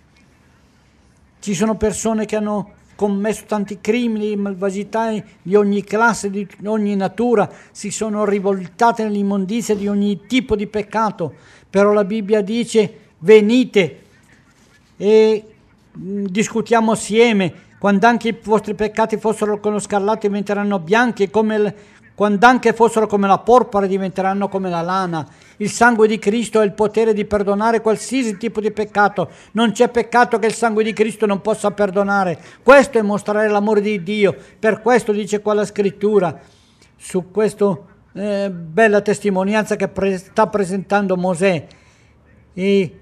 Ci sono persone che hanno commesso tanti crimini, malvagità di ogni classe, di ogni natura, si sono rivoltate nell'immondizia di ogni tipo di peccato, però la Bibbia dice: venite e discutiamo assieme. Quando anche i vostri peccati fossero come lo scarlatto diventeranno bianchi, come il, quando anche fossero come la porpora diventeranno come la lana. Il sangue di Cristo ha il potere di perdonare qualsiasi tipo di peccato. Non c'è peccato che il sangue di Cristo non possa perdonare. Questo è mostrare l'amore di Dio. Per questo dice qua la scrittura, su questa eh, bella testimonianza che pre- sta presentando Mosè, e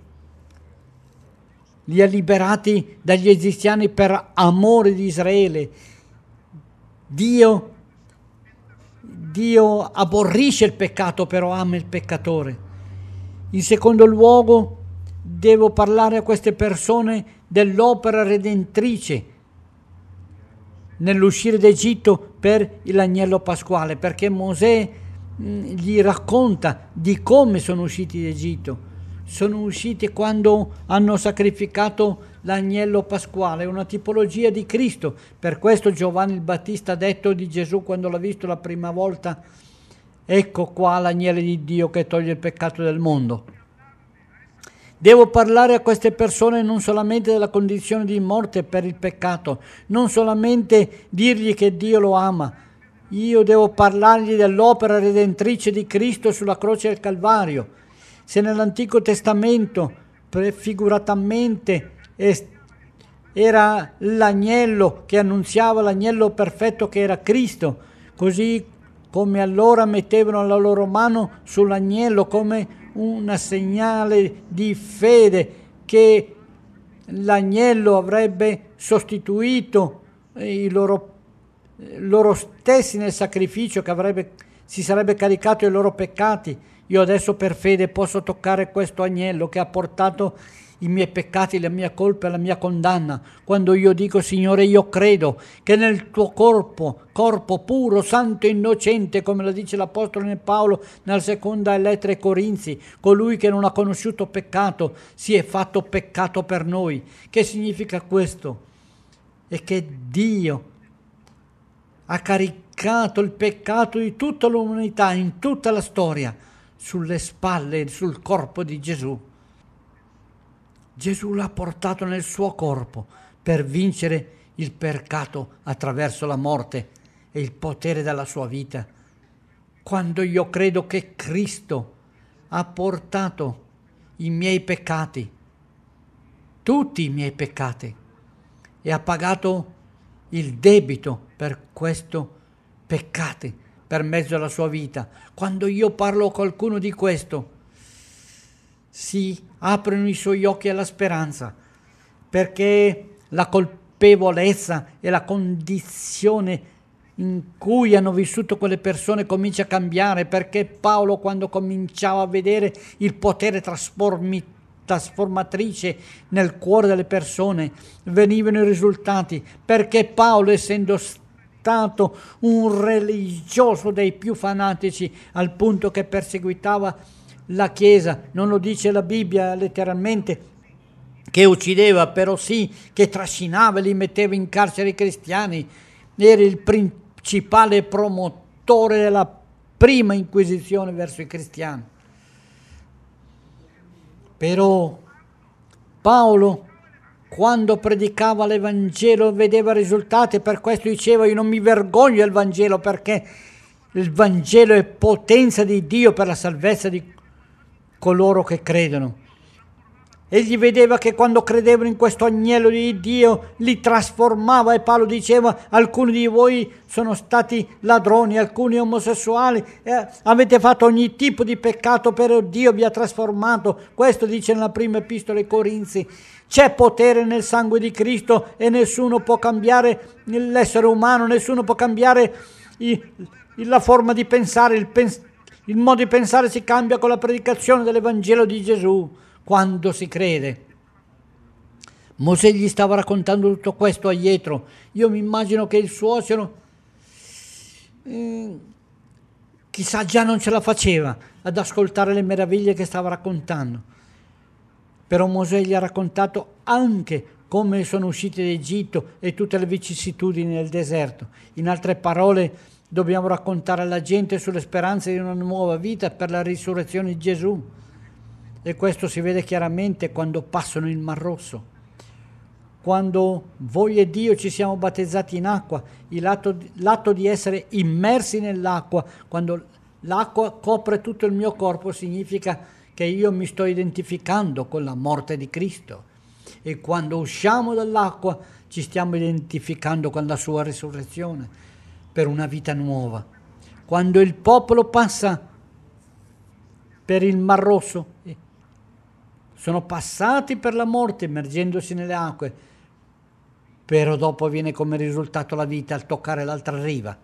li ha liberati dagli egiziani per amore di Israele. Dio, Dio aborrisce il peccato, però ama il peccatore. In secondo luogo, devo parlare a queste persone dell'opera redentrice nell'uscire d'Egitto per l'agnello pasquale, perché Mosè mh, gli racconta di come sono usciti d'Egitto. Sono usciti quando hanno sacrificato l'agnello pasquale, una tipologia di Cristo. Per questo Giovanni il Battista ha detto di Gesù quando l'ha visto la prima volta: ecco qua l'agnello di Dio che toglie il peccato del mondo. Devo parlare a queste persone non solamente della condizione di morte per il peccato, non solamente dirgli che Dio lo ama. Io devo parlargli dell'opera redentrice di Cristo sulla croce del Calvario. Se nell'Antico Testamento prefiguratamente era l'agnello che annunziava l'agnello perfetto che era Cristo, così come allora mettevano la loro mano sull'agnello come un segnale di fede che l'agnello avrebbe sostituito i loro, loro stessi nel sacrificio, che avrebbe, si sarebbe caricato i loro peccati. Io adesso per fede posso toccare questo agnello che ha portato i miei peccati, la mia colpa e la mia condanna. Quando io dico: Signore, io credo che nel tuo corpo, corpo puro, santo e innocente, come lo dice l'Apostolo Paolo nella seconda lettera ai Corinzi, colui che non ha conosciuto peccato si è fatto peccato per noi. Che significa questo? È che Dio ha caricato il peccato di tutta l'umanità in tutta la storia sulle spalle, sul corpo di Gesù. Gesù l'ha portato nel suo corpo per vincere il peccato attraverso la morte e il potere della sua vita. Quando io credo che Cristo ha portato i miei peccati, tutti i miei peccati, e ha pagato il debito per questo peccati per mezzo della sua vita. Quando io parlo a qualcuno di questo, si aprono i suoi occhi alla speranza, perché la colpevolezza e la condizione in cui hanno vissuto quelle persone comincia a cambiare, perché Paolo, quando cominciava a vedere il potere trasformi, trasformatrice nel cuore delle persone, venivano i risultati, perché Paolo, essendo stato un religioso dei più fanatici al punto che perseguitava la Chiesa, non lo dice la Bibbia letteralmente che uccideva, però sì che trascinava e li metteva in carcere i cristiani, era il principale promotore della prima inquisizione verso i cristiani. Però Paolo, quando predicava l'Evangelo, vedeva risultati, per questo diceva: io non mi vergogno del Vangelo, perché il Vangelo è potenza di Dio per la salvezza di coloro che credono. Egli vedeva che quando credevano in questo agnello di Dio li trasformava, e Paolo diceva: alcuni di voi sono stati ladroni, alcuni omosessuali, eh, avete fatto ogni tipo di peccato, però Dio vi ha trasformato. Questo dice nella prima epistola ai Corinzi. C'è potere nel sangue di Cristo e nessuno può cambiare l'essere umano, nessuno può cambiare i, la forma di pensare, il, pens- il modo di pensare si cambia con la predicazione dell'Evangelo di Gesù. Quando si crede. Mosè gli stava raccontando tutto questo a Jetro. Io mi immagino che il suocero eh, chissà già non ce la faceva ad ascoltare le meraviglie che stava raccontando. Però Mosè gli ha raccontato anche come sono usciti d'Egitto e tutte le vicissitudini del deserto. In altre parole, dobbiamo raccontare alla gente sulle speranze di una nuova vita per la risurrezione di Gesù. E questo si vede chiaramente quando passano il Mar Rosso. Quando voi e Dio ci siamo battezzati in acqua, l'atto, l'atto di essere immersi nell'acqua, quando l'acqua copre tutto il mio corpo, significa che io mi sto identificando con la morte di Cristo. E quando usciamo dall'acqua ci stiamo identificando con la sua risurrezione per una vita nuova. Quando il popolo passa per il Mar Rosso, sono passati per la morte immergendosi nelle acque, però dopo viene come risultato la vita al toccare l'altra riva.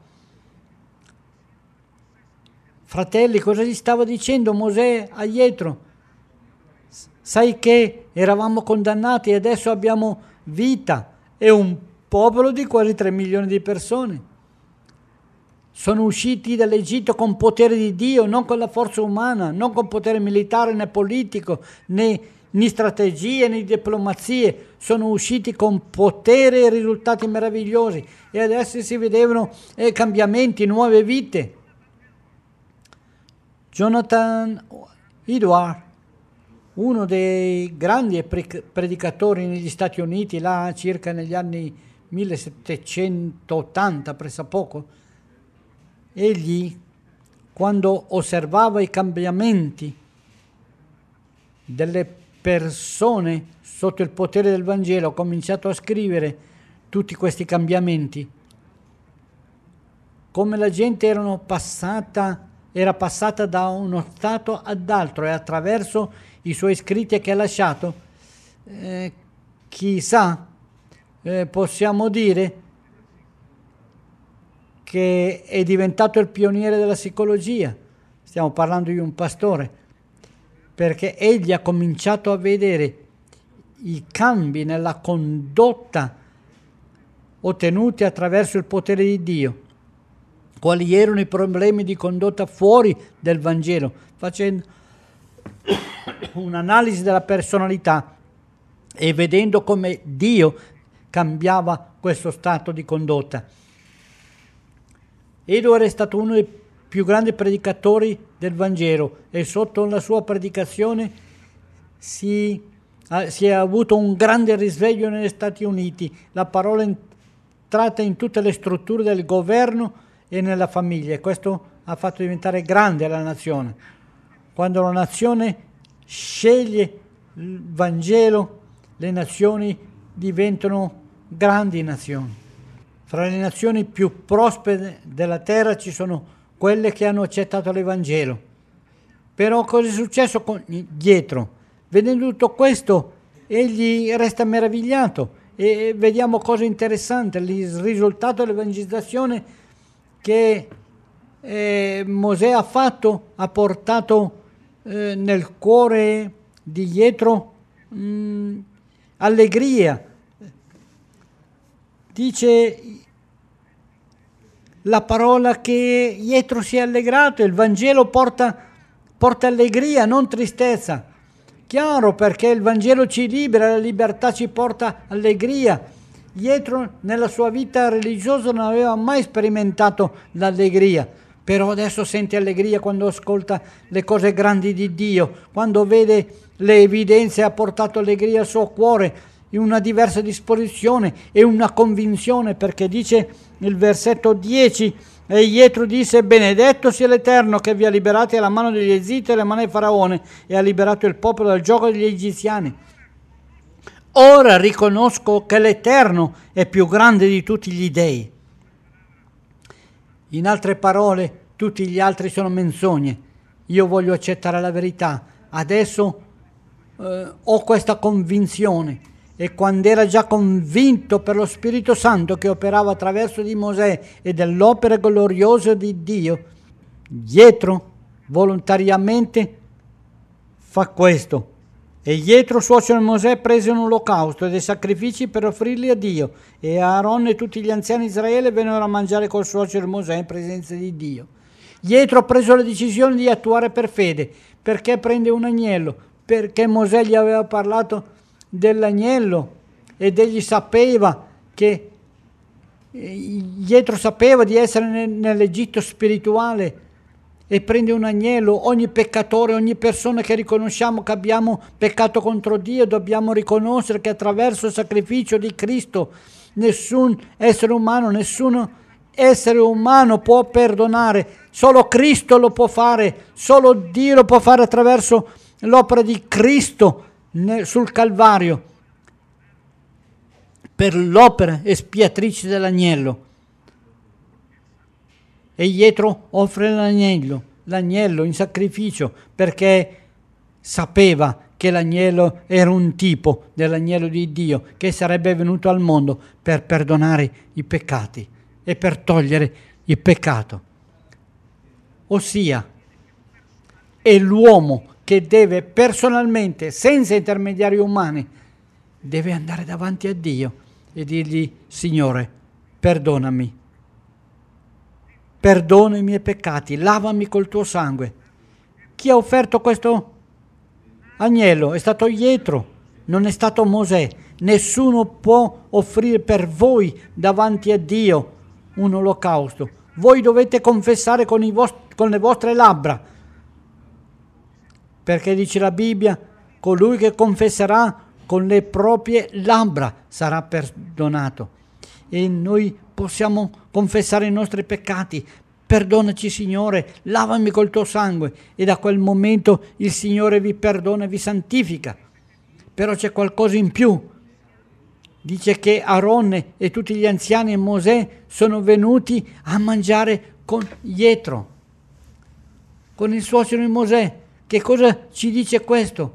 Fratelli, cosa gli stava dicendo Mosè a Jetro? Sai che eravamo condannati e adesso abbiamo vita, e un popolo di quasi tre milioni di persone. Sono usciti dall'Egitto con potere di Dio, non con la forza umana, non con potere militare né politico, né, né strategie né diplomazie. Sono usciti con potere e risultati meravigliosi, e adesso si vedevano eh, cambiamenti, nuove vite. Jonathan Edwards, uno dei grandi predicatori negli Stati Uniti, là circa negli anni millesettecentottanta, pressappoco, egli, quando osservava i cambiamenti delle persone sotto il potere del Vangelo, ha cominciato a scrivere tutti questi cambiamenti, come la gente erano passata, era passata da uno stato ad altro, e attraverso i suoi scritti che ha lasciato, eh, chissà, eh, possiamo dire che è diventato il pioniere della psicologia. Stiamo parlando di un pastore, perché egli ha cominciato a vedere i cambi nella condotta ottenuti attraverso il potere di Dio, quali erano i problemi di condotta fuori del Vangelo, facendo un'analisi della personalità e vedendo come Dio cambiava questo stato di condotta. Edward è stato uno dei più grandi predicatori del Vangelo, e sotto la sua predicazione si, eh, si è avuto un grande risveglio negli Stati Uniti. La parola è entrata in tutte le strutture del governo e nella famiglia, e questo ha fatto diventare grande la nazione. Quando la nazione sceglie il Vangelo, le nazioni diventano grandi nazioni. Fra le nazioni più prospere della terra ci sono quelle che hanno accettato l'Evangelo. Però cosa è successo con Jetro? Vedendo tutto questo, egli resta meravigliato, e vediamo cosa interessante. Il risultato dell'evangelizzazione che eh, Mosè ha fatto, ha portato eh, nel cuore di Jetro mh, allegria. Dice la parola che Jetro si è allegrato, il Vangelo porta, porta allegria, non tristezza. Chiaro, perché il Vangelo ci libera, la libertà ci porta allegria. Jetro nella sua vita religiosa non aveva mai sperimentato l'allegria, però adesso sente allegria quando ascolta le cose grandi di Dio, quando vede le evidenze, ha portato allegria al suo cuore, in una diversa disposizione e una convinzione, perché dice il versetto dieci: e Jetro disse: benedetto sia l'Eterno che vi ha liberati dalla mano degli Egizi e dalla mano di Faraone e ha liberato il popolo dal giogo degli egiziani. Ora riconosco che l'Eterno è più grande di tutti gli dei. In altre parole, tutti gli altri sono menzogne. Io voglio accettare la verità. Adesso eh, ho questa convinzione. E quando era già convinto per lo Spirito Santo che operava attraverso di Mosè e dell'opera gloriosa di Dio, Jetro volontariamente fa questo. E Jetro, suocero di Mosè, prese un olocausto e dei sacrifici per offrirli a Dio, e Aaron e tutti gli anziani di Israele vennero a mangiare col suocero Mosè in presenza di Dio. Jetro ha preso la decisione di attuare per fede. Perché prende un agnello? Perché Mosè gli aveva parlato dell'agnello ed egli sapeva che Jetro sapeva di essere nell'Egitto spirituale, e prende un agnello. Ogni peccatore, ogni persona che riconosciamo che abbiamo peccato contro Dio, dobbiamo riconoscere che attraverso il sacrificio di Cristo nessun essere umano, nessun essere umano può perdonare, solo Cristo lo può fare, solo Dio lo può fare attraverso l'opera di Cristo sul Calvario, per l'opera espiatrice dell'agnello. E Jetro offre l'agnello, l'agnello in sacrificio, perché sapeva che l'agnello era un tipo dell'agnello di Dio che sarebbe venuto al mondo per perdonare i peccati e per togliere il peccato. Ossia, è l'uomo che deve personalmente, senza intermediari umani, deve andare davanti a Dio e dirgli: Signore, perdonami, perdona i miei peccati, lavami col tuo sangue. Chi ha offerto questo agnello? È stato Jetro, non è stato Mosè. Nessuno può offrire per voi davanti a Dio un olocausto. Voi dovete confessare con, i vostri, con le vostre labbra, perché dice la Bibbia: colui che confesserà con le proprie labbra sarà perdonato. E noi possiamo confessare i nostri peccati: perdonaci Signore, lavami col tuo sangue, e da quel momento il Signore vi perdona e vi santifica. Però c'è qualcosa in più. Dice che Aaron e tutti gli anziani e Mosè sono venuti a mangiare con Jetro, con il suocero di Mosè. Che cosa ci dice questo?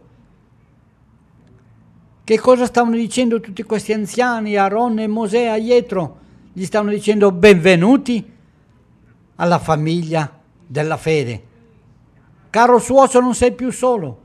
Che cosa stavano dicendo tutti questi anziani, Aaron e Mosè a Jetro? Gli stavano dicendo: benvenuti alla famiglia della fede. Caro suocero, non sei più solo.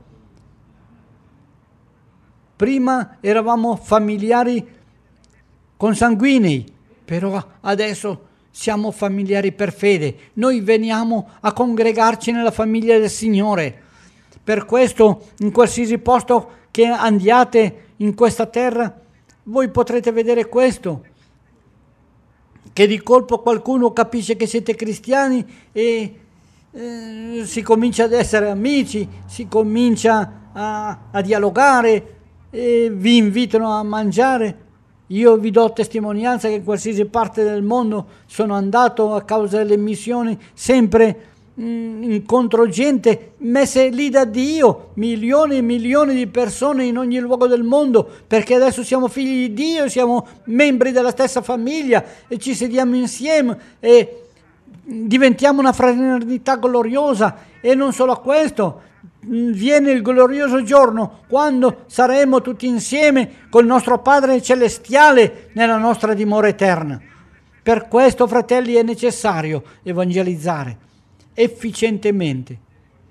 Prima eravamo familiari consanguinei, però adesso siamo familiari per fede. Noi veniamo a congregarci nella famiglia del Signore. Per questo, in qualsiasi posto che andiate in questa terra, voi potrete vedere questo, che di colpo qualcuno capisce che siete cristiani e eh, si comincia ad essere amici, si comincia a, a dialogare e vi invitano a mangiare. Io vi do testimonianza che in qualsiasi parte del mondo sono andato a causa delle missioni, sempre incontro gente messe lì da Dio, milioni e milioni di persone in ogni luogo del mondo, perché adesso siamo figli di Dio, siamo membri della stessa famiglia e ci sediamo insieme e diventiamo una fraternità gloriosa. E non solo questo, viene il glorioso giorno quando saremo tutti insieme col nostro Padre Celestiale nella nostra dimora eterna. Per questo, fratelli, è necessario evangelizzare efficientemente.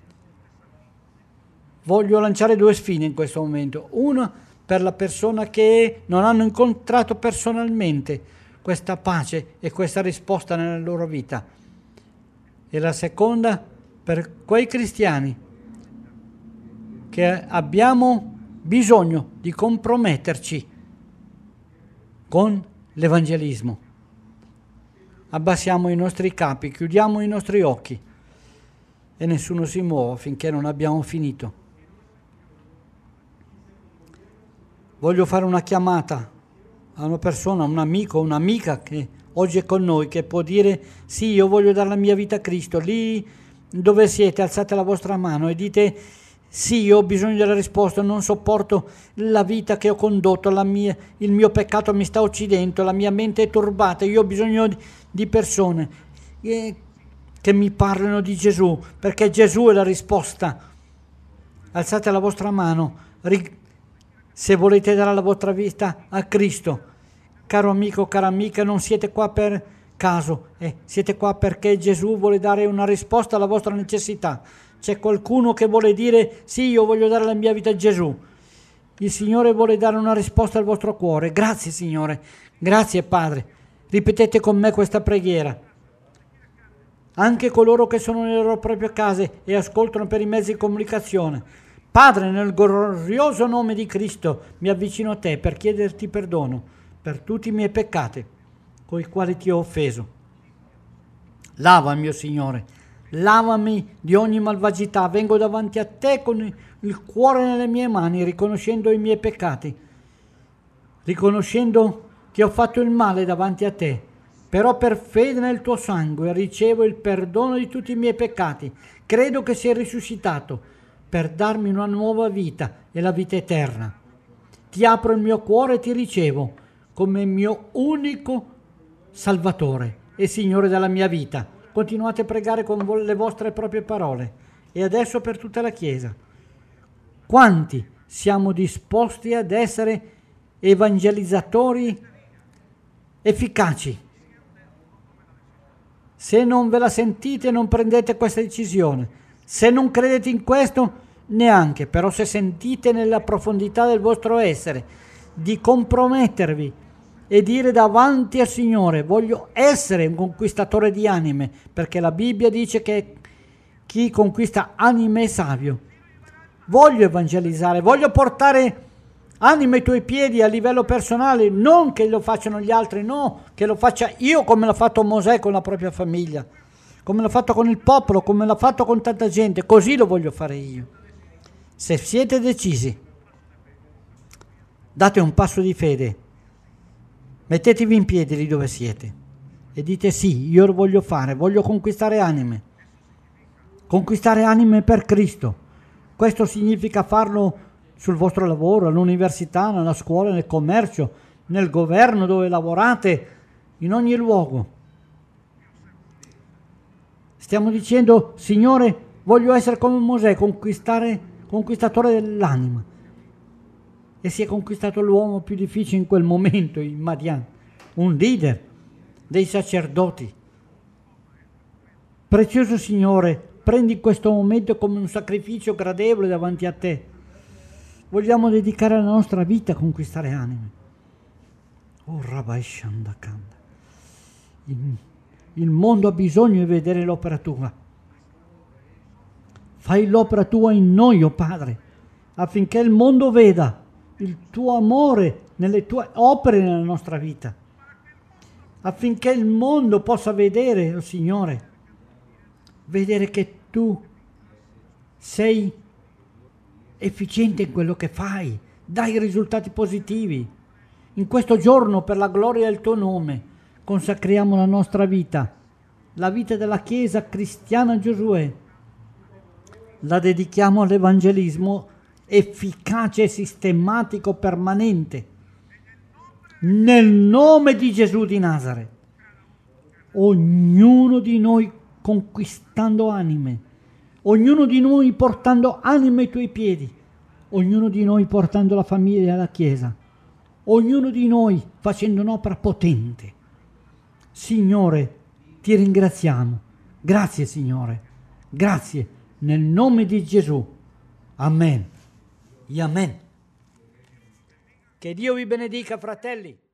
Voglio lanciare due sfide in questo momento. Una per la persona che non hanno incontrato personalmente questa pace e questa risposta nella loro vita. E la seconda per quei cristiani che abbiamo bisogno di comprometterci con l'evangelismo. Abbassiamo i nostri capi, chiudiamo i nostri occhi e nessuno si muova finché non abbiamo finito. Voglio fare una chiamata a una persona, un amico, un'amica che oggi è con noi, che può dire: sì, io voglio dare la mia vita a Cristo. Lì dove siete, alzate la vostra mano e dite: sì, io ho bisogno della risposta, non sopporto la vita che ho condotto, la mia, il mio peccato mi sta uccidendo, la mia mente è turbata, io ho bisogno di, di persone eh, che mi parlino di Gesù, perché Gesù è la risposta. Alzate la vostra mano ri, se volete dare la vostra vita a Cristo. Caro amico, cara amica, non siete qua per caso, eh, siete qua perché Gesù vuole dare una risposta alla vostra necessità. C'è qualcuno che vuole dire: sì, io voglio dare la mia vita a Gesù. Il Signore vuole dare una risposta al vostro cuore. Grazie Signore, grazie Padre. Ripetete con me questa preghiera. Anche coloro che sono nelle loro proprie case e ascoltano per i mezzi di comunicazione. Padre, nel glorioso nome di Cristo mi avvicino a te per chiederti perdono per tutti i miei peccati con i quali ti ho offeso. Lavami, mio Signore, lavami di ogni malvagità. Vengo davanti a te con il cuore nelle mie mani, riconoscendo i miei peccati, riconoscendo che ho fatto il male davanti a te, però per fede nel tuo sangue ricevo il perdono di tutti i miei peccati. Credo che sei risuscitato per darmi una nuova vita e la vita eterna. Ti apro il mio cuore e ti ricevo come mio unico Salvatore e Signore della mia vita. Continuate a pregare con le vostre proprie parole. E adesso per tutta la Chiesa: quanti siamo disposti ad essere evangelizzatori efficaci? Se non ve la sentite, non prendete questa decisione. Se non credete in questo, neanche. Però se sentite nella profondità del vostro essere di compromettervi e dire davanti al Signore: voglio essere un conquistatore di anime, perché la Bibbia dice che chi conquista anime è savio. Voglio evangelizzare, voglio portare anime ai tuoi piedi a livello personale, non che lo facciano gli altri, no, che lo faccia io come l'ha fatto Mosè con la propria famiglia, come l'ha fatto con il popolo, come l'ha fatto con tanta gente. Così lo voglio fare io. Se siete decisi, date un passo di fede, mettetevi in piedi lì dove siete e dite: sì, io lo voglio fare, voglio conquistare anime, conquistare anime per Cristo. Questo significa farlo sul vostro lavoro, all'università, nella scuola, nel commercio, nel governo dove lavorate, in ogni luogo. Stiamo dicendo: Signore, voglio essere come Mosè, conquistare, conquistatore dell'anima. E si è conquistato l'uomo più difficile in quel momento, in Madian, un leader dei sacerdoti. Prezioso Signore, prendi questo momento come un sacrificio gradevole davanti a te. Vogliamo dedicare la nostra vita a conquistare anime. Oh Rabbi Shandakanda, il, il mondo ha bisogno di vedere l'opera tua. Fai l'opera tua in noi, oh Padre, affinché il mondo veda il tuo amore nelle tue opere nella nostra vita, affinché il mondo possa vedere, oh Signore, vedere che tu sei efficiente in quello che fai, dai risultati positivi. In questo giorno, per la gloria del tuo nome, consacriamo la nostra vita, la vita della Chiesa cristiana Giosuè, la dedichiamo all'evangelismo efficace e sistematico permanente, nel nome di Gesù di Nazaret. Ognuno di noi conquistando anime, ognuno di noi portando anime ai tuoi piedi, ognuno di noi portando la famiglia alla Chiesa, ognuno di noi facendo un'opera potente. Signore, ti ringraziamo. Grazie, Signore. Grazie, nel nome di Gesù. Amen. E amen. Che Dio vi benedica, fratelli.